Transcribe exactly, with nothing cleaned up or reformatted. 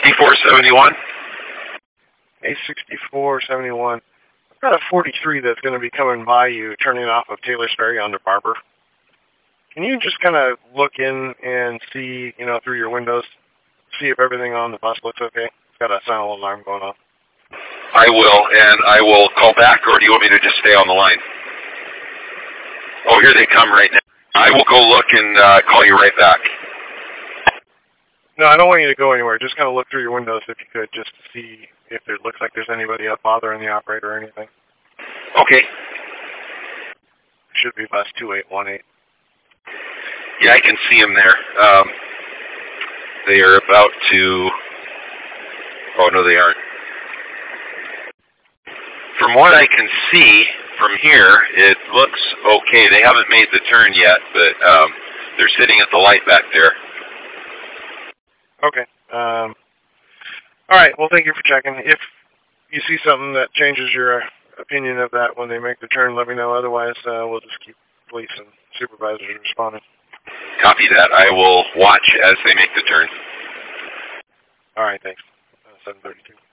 sixty-four seventy-one. A sixty-four seventy-one. I've got a forty-three that's going to be coming by you, turning off of Taylor's Ferry onto Barber. Can you just kind of look in and see, you know, through your windows, see if everything on the bus looks okay? It's got a silent alarm going on. I will, and I will call back, or do you want me to just stay on the line? Oh, here they come right now. I will go look and uh, call you right back. No, I don't want you to go anywhere. Just kind of look through your windows if you could, just to see if it looks like there's anybody up bothering the operator or anything. Okay. Should be bus two eight one eight. Yeah, I can see them there. Um, they are about to... Oh, no, they aren't. From what I can see from here, it looks okay. They haven't made the turn yet, but um, they're sitting at the light back there. Okay. Um, all right. Well, thank you for checking. If you see something that changes your opinion of that when they make the turn, let me know. Otherwise, uh, we'll just keep police and supervisors responding. Copy that. I will watch as they make the turn. All right. Thanks. Uh, seven thirty-two.